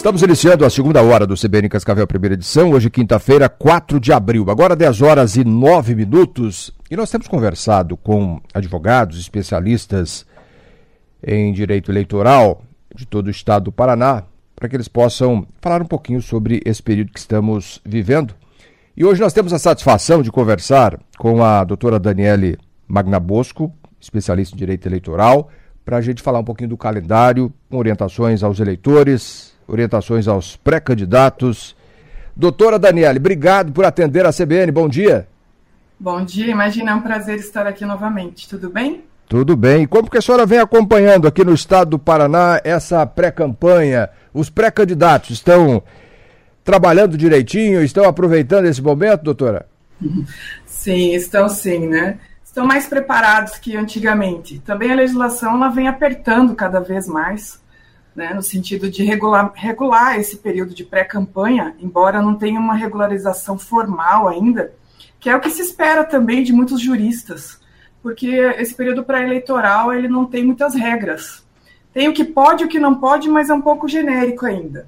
Estamos iniciando a segunda hora do CBN Cascavel, primeira edição, hoje quinta-feira, 4 de abril, agora 10 horas e 9 minutos, e nós temos conversado com advogados, especialistas em direito eleitoral de todo o estado do Paraná, para que eles possam falar um pouquinho sobre esse período que estamos vivendo. E hoje nós temos a satisfação de conversar com a doutora Daniele Magnabosco, especialista em direito eleitoral, para a gente falar um pouquinho do calendário, com orientações aos eleitores, orientações aos pré-candidatos. Doutora Daniele, obrigado por atender a CBN, bom dia. Bom dia, imagina, é um prazer estar aqui novamente, tudo bem? Tudo bem, e como que a senhora vem acompanhando aqui no estado do Paraná essa pré-campanha? Os pré-candidatos estão trabalhando direitinho, estão aproveitando esse momento, doutora? Sim, estão sim, né? Estão mais preparados que antigamente. Também a legislação ela vem apertando cada vez mais, né, no sentido de regular esse período de pré-campanha, embora não tenha uma regularização formal ainda, que é o que se espera também de muitos juristas, porque esse período pré-eleitoral ele não tem muitas regras. Tem o que pode e o que não pode, mas é um pouco genérico ainda.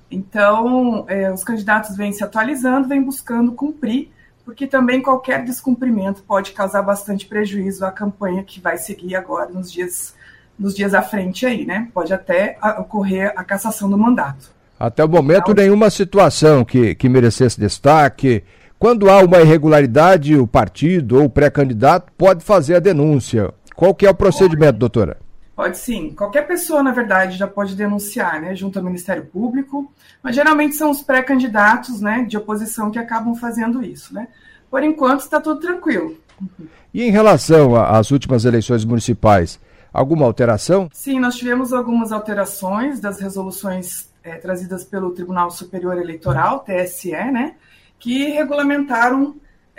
Então, os candidatos vêm se atualizando, vêm buscando cumprir, porque também qualquer descumprimento pode causar bastante prejuízo à campanha que vai seguir agora nos dias à frente aí, né? Pode até ocorrer a cassação do mandato. Até o momento, nenhuma situação que merecesse destaque. Quando há uma irregularidade, o partido ou o pré-candidato pode fazer a denúncia. Qual que é o procedimento, doutora? Pode sim. Qualquer pessoa, na verdade, já pode denunciar, né, junto ao Ministério Público, mas geralmente são os pré-candidatos, né, de oposição que acabam fazendo isso, né? Por enquanto, está tudo tranquilo. E em relação às últimas eleições municipais, alguma alteração? Sim, nós tivemos algumas alterações das resoluções trazidas pelo Tribunal Superior Eleitoral, TSE, né, que regulamentaram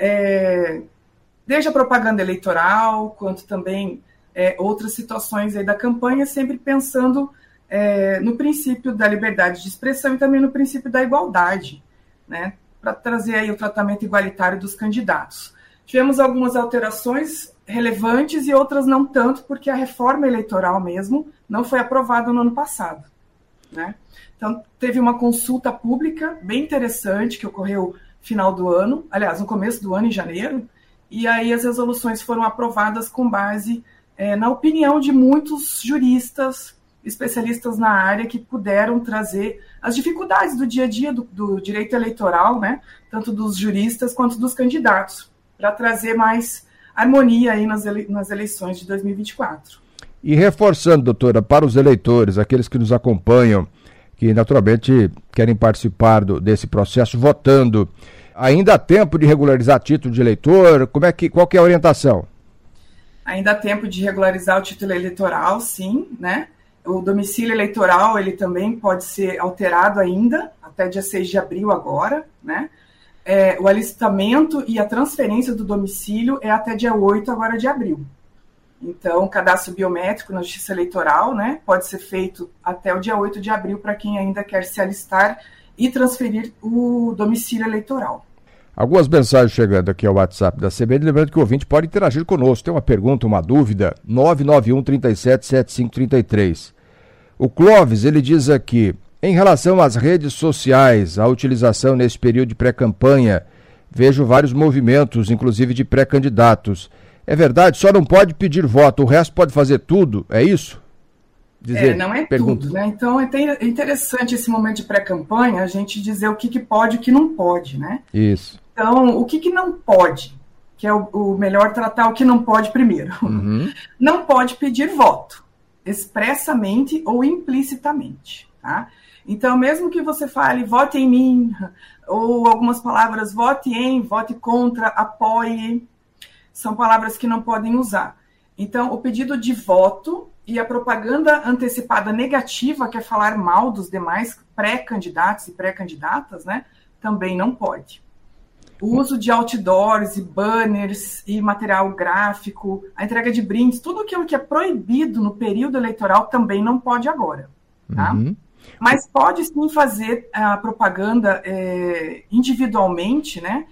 desde a propaganda eleitoral, quanto também outras situações aí da campanha, sempre pensando no princípio da liberdade de expressão e também no princípio da igualdade, né, para trazer aí o tratamento igualitário dos candidatos. Tivemos algumas alterações relevantes e outras não tanto, porque a reforma eleitoral mesmo não foi aprovada no ano passado, né? Então, teve uma consulta pública bem interessante que ocorreu no final do ano, aliás, no começo do ano, em janeiro, e aí as resoluções foram aprovadas com base na opinião de muitos juristas, especialistas na área, que puderam trazer as dificuldades do dia a dia do direito eleitoral, né, tanto dos juristas quanto dos candidatos, para trazer mais harmonia aí nas eleições de 2024. E reforçando, doutora, para os eleitores, aqueles que nos acompanham, que naturalmente querem participar desse processo votando, ainda há tempo de regularizar título de eleitor? Qual que é a orientação? Ainda há tempo de regularizar o título eleitoral, sim, né? O domicílio eleitoral, ele também pode ser alterado ainda, até dia 6 de abril agora, né? O alistamento e a transferência do domicílio é até dia 8 agora de abril. Então, o cadastro biométrico na Justiça Eleitoral, né, pode ser feito até o dia 8 de abril para quem ainda quer se alistar e transferir o domicílio eleitoral. Algumas mensagens chegando aqui ao WhatsApp da CBN, lembrando que o ouvinte pode interagir conosco. Tem uma pergunta, uma dúvida, 991-37-7533. O Clóvis, ele diz aqui, em relação às redes sociais, a utilização nesse período de pré-campanha, vejo vários movimentos, inclusive de pré-candidatos. É verdade? Só não pode pedir voto, o resto pode fazer tudo? É isso? Não é tudo, né? Então é interessante esse momento de pré-campanha a gente dizer o que pode e o que não pode, né? Isso. Então, o que não pode, que é o melhor tratar o que não pode primeiro. Uhum. Não pode pedir voto, expressamente ou implicitamente, tá? Então, mesmo que você fale vote em mim, ou algumas palavras vote em, vote contra, apoie, são palavras que não podem usar. Então, o pedido de voto e a propaganda antecipada negativa, que é falar mal dos demais pré-candidatos e pré-candidatas, né, também não pode. O uso de outdoors e banners e material gráfico, a entrega de brindes, tudo aquilo que é proibido no período eleitoral também não pode agora, tá? Uhum. Mas pode sim fazer a propaganda individualmente, né,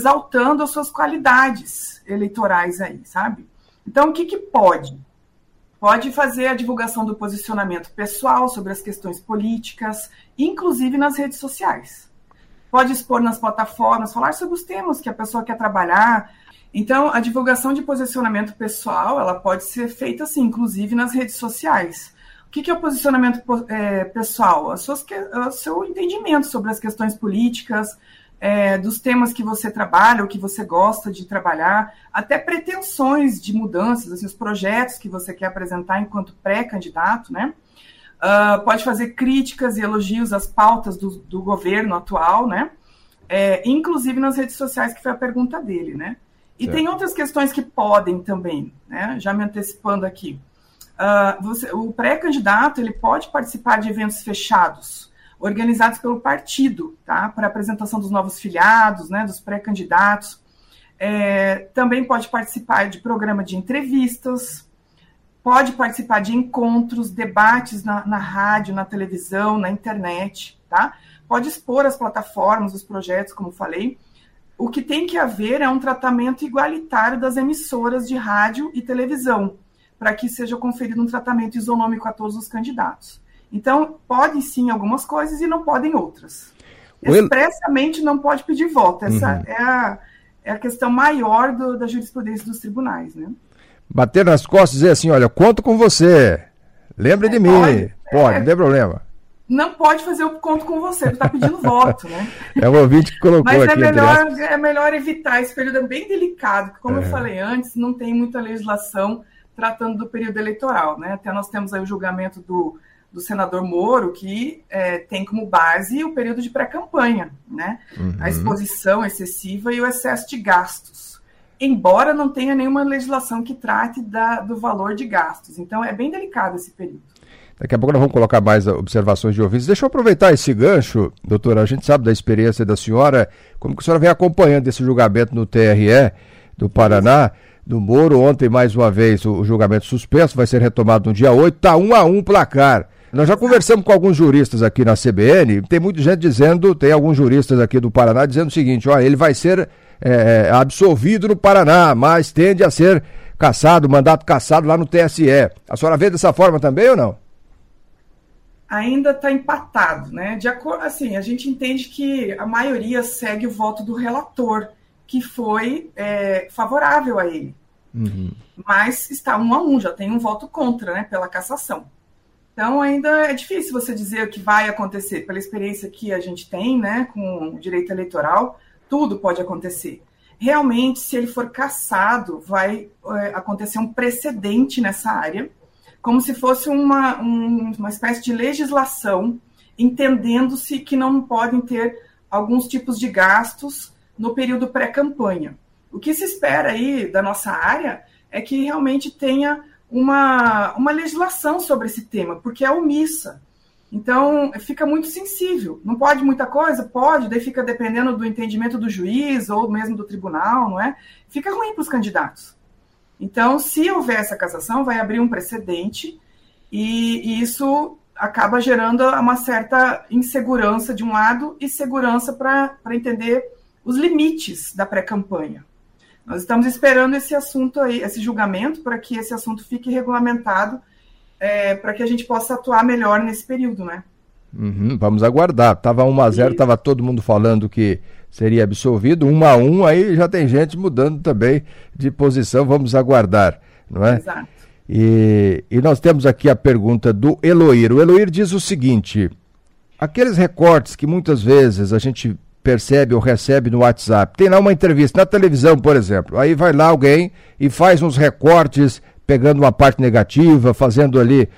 exaltando as suas qualidades eleitorais aí, sabe? Então, o que pode? Pode fazer a divulgação do posicionamento pessoal sobre as questões políticas, inclusive nas redes sociais. Pode expor nas plataformas, falar sobre os temas que a pessoa quer trabalhar. Então, a divulgação de posicionamento pessoal, ela pode ser feita, assim, inclusive nas redes sociais. O que é o posicionamento pessoal? O seu entendimento sobre as questões políticas, dos temas que você trabalha, ou que você gosta de trabalhar, até pretensões de mudanças, assim, os projetos que você quer apresentar enquanto pré-candidato, né? Pode fazer críticas e elogios às pautas do governo atual, né? Inclusive nas redes sociais, que foi a pergunta dele, né? E tem outras questões que podem também, né? Já me antecipando aqui. O pré-candidato ele pode participar de eventos fechados, organizados pelo partido, tá? Para apresentação dos novos filiados, né? Dos pré-candidatos. Também pode participar de programa de entrevistas, pode participar de encontros, debates na rádio, na televisão, na internet, tá? Pode expor as plataformas, os projetos, como falei. O que tem que haver é um tratamento igualitário das emissoras de rádio e televisão, para que seja conferido um tratamento isonômico a todos os candidatos. Então, podem sim algumas coisas e não podem outras. Expressamente não pode pedir voto. Essa é a questão maior da jurisprudência dos tribunais, né? Bater nas costas e dizer assim, olha, conto com você, lembre de mim. Pode, não tem problema. Não pode fazer o conto com você, ele está pedindo voto, né? É um ouvinte que colocou Mas aqui. Mas é melhor evitar esse período, é bem delicado, porque como eu falei antes, não tem muita legislação tratando do período eleitoral, né? Até nós temos aí o julgamento do senador Moro, que tem como base o período de pré-campanha, né? A exposição excessiva e o excesso de gastos. Embora não tenha nenhuma legislação que trate do valor de gastos. Então, é bem delicado esse período. Daqui a pouco nós vamos colocar mais observações de ouvintes. Deixa eu aproveitar esse gancho, doutora. A gente sabe da experiência da senhora, como que a senhora vem acompanhando esse julgamento no TRE do Paraná, do Moro. Ontem, mais uma vez, o julgamento suspenso, vai ser retomado no dia 8, está 1-1 placar. Nós já conversamos com alguns juristas aqui na CBN, tem muita gente dizendo, tem alguns juristas aqui do Paraná dizendo o seguinte, ó, ele vai ser absolvido no Paraná, mas tende a ser cassado, mandato cassado lá no TSE. A senhora vê dessa forma também ou não? Ainda está empatado, né? De acordo, assim, a gente entende que a maioria segue o voto do relator, que foi favorável a ele. Mas está 1-1, já tem um voto contra, né, pela cassação. Então ainda é difícil você dizer o que vai acontecer. Pela experiência que a gente tem, né, com o direito eleitoral, tudo pode acontecer. Realmente, se ele for cassado, vai acontecer um precedente nessa área, como se fosse uma espécie de legislação, entendendo-se que não podem ter alguns tipos de gastos no período pré-campanha. O que se espera aí da nossa área é que realmente tenha uma legislação sobre esse tema, porque é omissa. Então, fica muito sensível. Não pode muita coisa? Pode, daí fica dependendo do entendimento do juiz ou mesmo do tribunal, não é? Fica ruim para os candidatos. Então, se houver essa cassação, vai abrir um precedente e isso acaba gerando uma certa insegurança de um lado e segurança para entender os limites da pré-campanha. Nós estamos esperando esse assunto aí, esse julgamento, para que esse assunto fique regulamentado, para que a gente possa atuar melhor nesse período, né? Vamos aguardar. Estava 1-0, estava todo mundo falando que seria absolvido, 1-1, aí já tem gente mudando também de posição, vamos aguardar, não é? Exato. E nós temos aqui a pergunta do Eloir. O Eloir diz o seguinte, aqueles recortes que muitas vezes a gente percebe ou recebe no WhatsApp, tem lá uma entrevista na televisão, por exemplo, aí vai lá alguém e faz uns recortes, pegando uma parte negativa, fazendo ali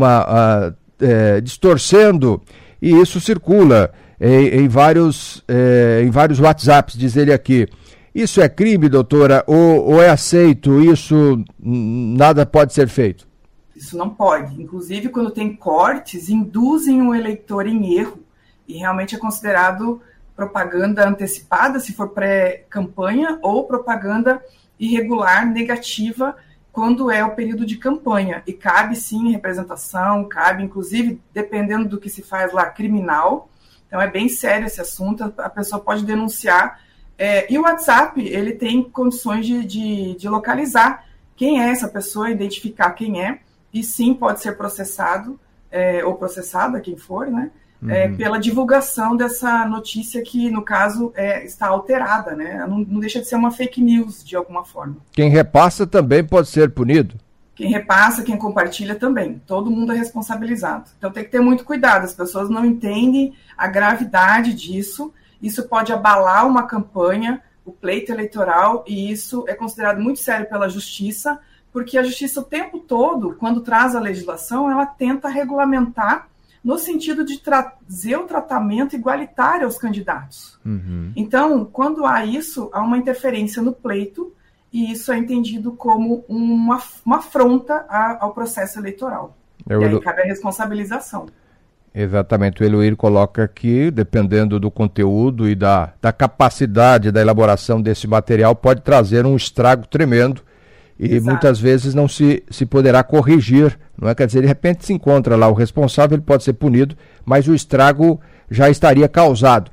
distorcendo, e isso circula em vários WhatsApps, diz ele aqui. Isso é crime, doutora, ou é aceito? Isso nada pode ser feito? Isso não pode. Inclusive, quando tem cortes, induzem o eleitor em erro, e realmente é considerado propaganda antecipada, se for pré-campanha, ou propaganda irregular, negativa, quando é o período de campanha. E cabe, sim, representação, cabe, inclusive, dependendo do que se faz lá, criminal. Então, é bem sério esse assunto, a pessoa pode denunciar. E o WhatsApp, ele tem condições de localizar quem é essa pessoa, identificar quem é, e sim pode ser processado, ou processada, quem for, né? Pela divulgação dessa notícia que, no caso, está alterada, né? Não deixa de ser uma fake news, de alguma forma. Quem repassa também pode ser punido? Quem repassa, quem compartilha também. Todo mundo é responsabilizado. Então tem que ter muito cuidado, as pessoas não entendem a gravidade disso, isso pode abalar uma campanha, o pleito eleitoral, e isso é considerado muito sério pela Justiça, porque a Justiça o tempo todo, quando traz a legislação, ela tenta regulamentar no sentido de trazer o tratamento igualitário aos candidatos. Então, quando há isso, há uma interferência no pleito, e isso é entendido como uma afronta ao processo eleitoral. E aí cabe a responsabilização. Exatamente, o Eloir coloca aqui, dependendo do conteúdo e da capacidade da elaboração desse material, pode trazer um estrago tremendo e Exato. Muitas vezes não se poderá corrigir, não é? Quer dizer, de repente se encontra lá o responsável, ele pode ser punido, mas o estrago já estaria causado.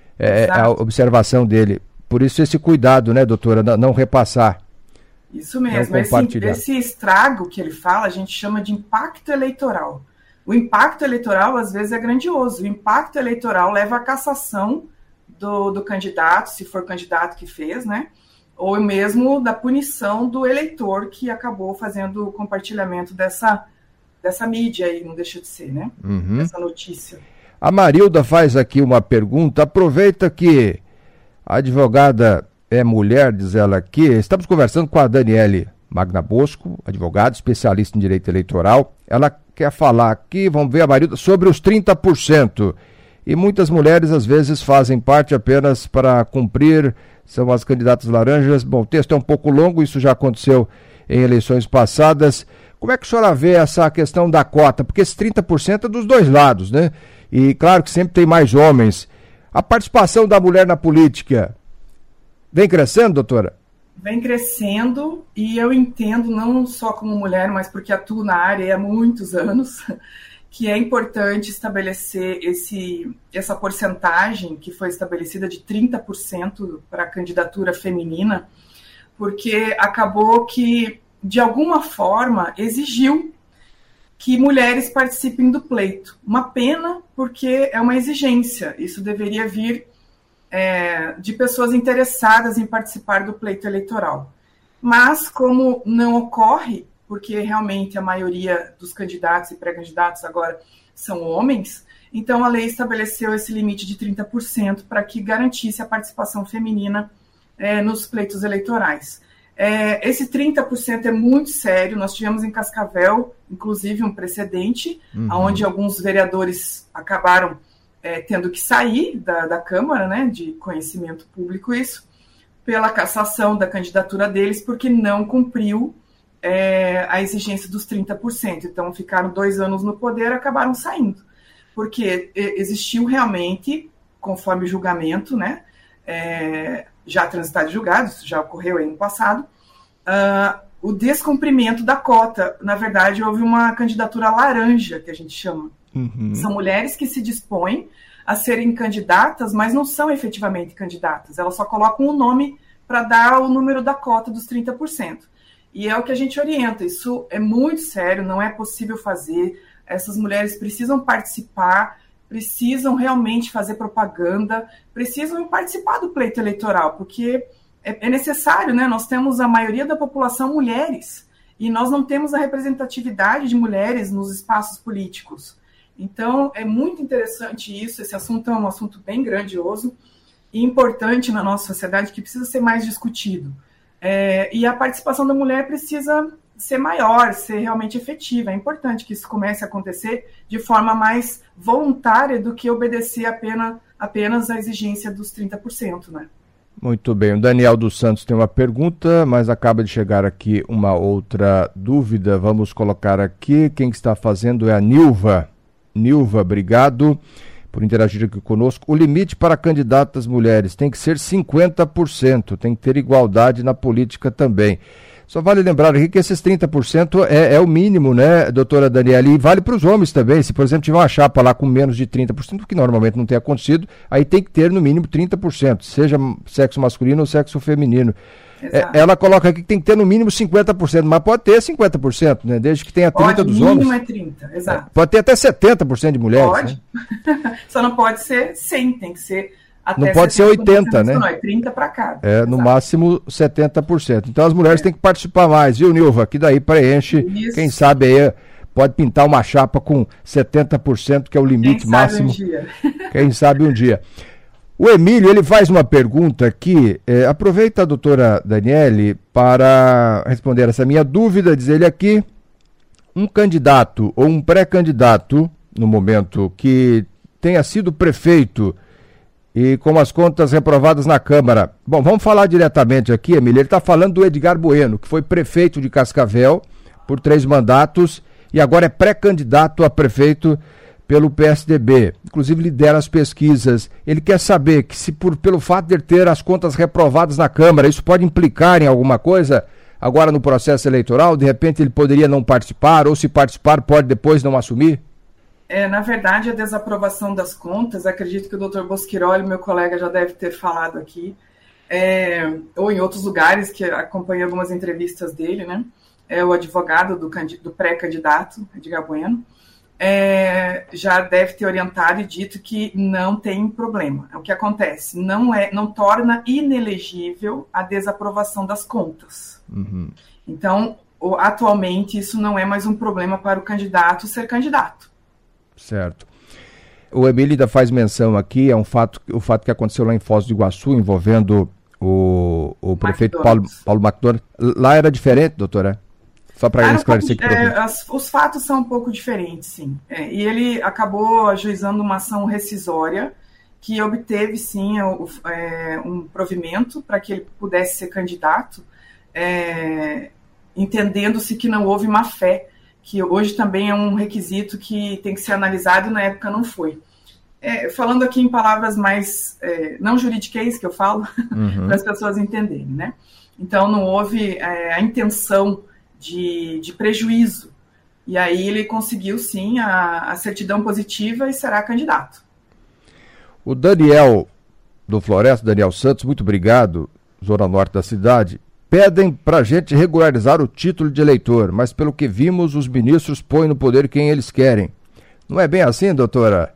É a observação dele. Por isso esse cuidado, né, doutora, não repassar. Isso mesmo, esse estrago que ele fala, a gente chama de impacto eleitoral. O impacto eleitoral, às vezes, é grandioso. O impacto eleitoral leva à cassação do candidato, se for candidato que fez, né? Ou mesmo da punição do eleitor que acabou fazendo o compartilhamento dessa mídia aí, não deixa de ser, né? Essa notícia. A Marilda faz aqui uma pergunta, aproveita que a advogada é mulher, diz ela aqui, estamos conversando com a Daniele Magna Bosco, advogada, especialista em direito eleitoral. Ela quer falar aqui, vamos ver a Marilda, sobre os 30%. E muitas mulheres às vezes fazem parte apenas para cumprir, são as candidatas laranjas. Bom, o texto é um pouco longo, isso já aconteceu em eleições passadas. Como é que a senhora vê essa questão da cota? Porque esse 30% é dos dois lados, né? E claro que sempre tem mais homens. A participação da mulher na política vem crescendo, doutora? Vem crescendo, e eu entendo, não só como mulher, mas porque atuo na área há muitos anos, que é importante estabelecer essa porcentagem que foi estabelecida de 30% para a candidatura feminina, porque acabou que, de alguma forma, exigiu que mulheres participem do pleito. Uma pena, porque é uma exigência. Isso deveria vir de pessoas interessadas em participar do pleito eleitoral. Mas, como não ocorre, porque realmente a maioria dos candidatos e pré-candidatos agora são homens, então a lei estabeleceu esse limite de 30% para que garantisse a participação feminina nos pleitos eleitorais. Esse 30% é muito sério. Nós tivemos em Cascavel, inclusive, um precedente, onde alguns vereadores acabaram tendo que sair da Câmara, né, de conhecimento público isso, pela cassação da candidatura deles, porque não cumpriu a exigência dos 30%. Então, ficaram 2 anos no poder e acabaram saindo. Porque existiu realmente, conforme o julgamento, né, já transitado de julgado, isso já ocorreu aí no passado, o descumprimento da cota. Na verdade, houve uma candidatura laranja, que a gente chama. São mulheres que se dispõem a serem candidatas, mas não são efetivamente candidatas. Elas só colocam o nome para dar o número da cota dos 30%. E é o que a gente orienta. Isso é muito sério, não é possível fazer. Essas mulheres precisam participar, precisam realmente fazer propaganda, precisam participar do pleito eleitoral, porque é necessário, né? Nós temos a maioria da população mulheres, e nós não temos a representatividade de mulheres nos espaços políticos. Então, é muito interessante isso. Esse assunto é um assunto bem grandioso e importante na nossa sociedade, que precisa ser mais discutido. E a participação da mulher precisa ser maior, ser realmente efetiva. É importante que isso comece a acontecer de forma mais voluntária do que obedecer apenas à exigência dos 30%, né? Muito bem. O Daniel dos Santos tem uma pergunta, mas acaba de chegar aqui uma outra dúvida. Vamos colocar aqui. Quem está fazendo é a Nilva. Nilva, obrigado por interagir aqui conosco. O limite para candidatas mulheres tem que ser 50%, tem que ter igualdade na política também. Só vale lembrar aqui que esses 30% é o mínimo, né, doutora Daniela? E vale para os homens também. Se, por exemplo, tiver uma chapa lá com menos de 30%, que normalmente não tem acontecido, aí tem que ter no mínimo 30%, seja sexo masculino ou sexo feminino. Ela coloca aqui que tem que ter no mínimo 50%, mas pode ter 50%, né? Desde que tenha 30% dos homens. O mínimo é 30%, exato. Pode ter até 70% de mulheres. Pode. Né? Só não pode ser 100, tem que ser até não pode ser 80, né? Não, é 30 para cada. No máximo 70%. Então as mulheres têm que participar mais, viu, Nilva? Que daí preenche, quem sabe aí pode pintar uma chapa com 70%, que é o limite máximo. Quem sabe um dia. O Emílio, ele faz uma pergunta aqui, aproveita a doutora Daniele para responder essa minha dúvida, diz ele aqui, um candidato ou um pré-candidato, no momento que tenha sido prefeito e com as contas reprovadas na Câmara. Bom, vamos falar diretamente aqui, Emílio, ele está falando do Edgar Bueno, que foi prefeito de Cascavel por 3 mandatos e agora é pré-candidato a prefeito pelo PSDB, inclusive lidera as pesquisas. Ele quer saber que se pelo fato de ele ter as contas reprovadas na Câmara, isso pode implicar em alguma coisa agora no processo eleitoral? De repente ele poderia não participar, ou se participar pode depois não assumir? Na verdade, a desaprovação das contas, acredito que o doutor Bosquiroli, meu colega, já deve ter falado aqui, ou em outros lugares, que acompanhei algumas entrevistas dele, né? É o advogado do pré-candidato, Edgar Bueno, já deve ter orientado e dito que não tem problema. O que acontece? Não torna inelegível a desaprovação das contas. Uhum. Então, atualmente, isso não é mais um problema para o candidato ser candidato. Certo. O Emílio ainda faz menção aqui, o fato que aconteceu lá em Foz do Iguaçu, envolvendo o prefeito Paulo McDonald. Lá era diferente, doutora? Só para esclarecer aqui. Os fatos são um pouco diferentes, sim. E ele acabou ajuizando uma ação rescisória que obteve, sim, um provimento para que ele pudesse ser candidato, entendendo-se que não houve má-fé, que hoje também é um requisito que tem que ser analisado e na época não foi. Falando aqui em palavras mais, não juridiquês que eu falo, para as pessoas entenderem, né? Então não houve a intenção de prejuízo. E aí ele conseguiu, sim, a certidão positiva e será candidato. O Daniel do Floresta, Daniel Santos, muito obrigado, zona norte da cidade. Pedem para a gente regularizar o título de eleitor, mas pelo que vimos, os ministros põem no poder quem eles querem. Não é bem assim, doutora?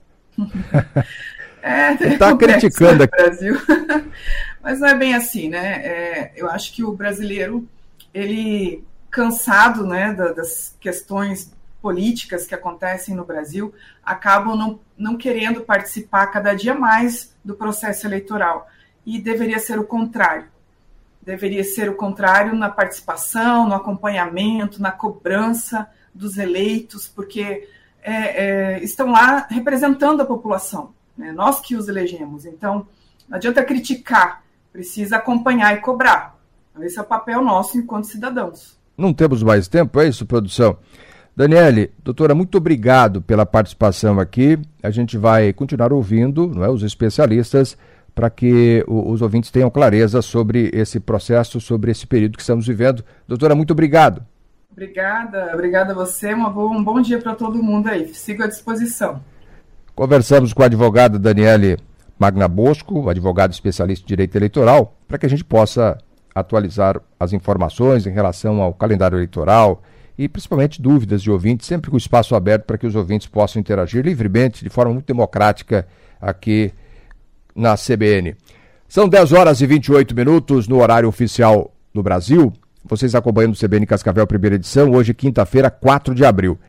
Está criticando aqui. Brasil. Mas não é bem assim, né? Eu acho que o brasileiro, ele, cansado, né, das questões políticas que acontecem no Brasil, acabam não querendo participar cada dia mais do processo eleitoral. E deveria ser o contrário. Deveria ser o contrário na participação, no acompanhamento, na cobrança dos eleitos, porque estão lá representando a população, né? Nós que os elegemos. Então, não adianta criticar, precisa acompanhar e cobrar. Então, esse é o papel nosso enquanto cidadãos. Não temos mais tempo, é isso, produção? Daniele, doutora, muito obrigado pela participação aqui. A gente vai continuar ouvindo, não é, os especialistas, para que os ouvintes tenham clareza sobre esse processo, sobre esse período que estamos vivendo. Doutora, muito obrigado. Obrigada a você. Um bom dia para todo mundo aí. Sigo à disposição. Conversamos com a advogada Daniele Magna Bosco, advogada especialista em direito eleitoral, para que a gente possa atualizar as informações em relação ao calendário eleitoral e principalmente dúvidas de ouvintes, sempre com o espaço aberto para que os ouvintes possam interagir livremente, de forma muito democrática aqui na CBN. São 10h28 no horário oficial do Brasil. Vocês acompanhando o CBN Cascavel, primeira edição, hoje quinta-feira, 4 de abril.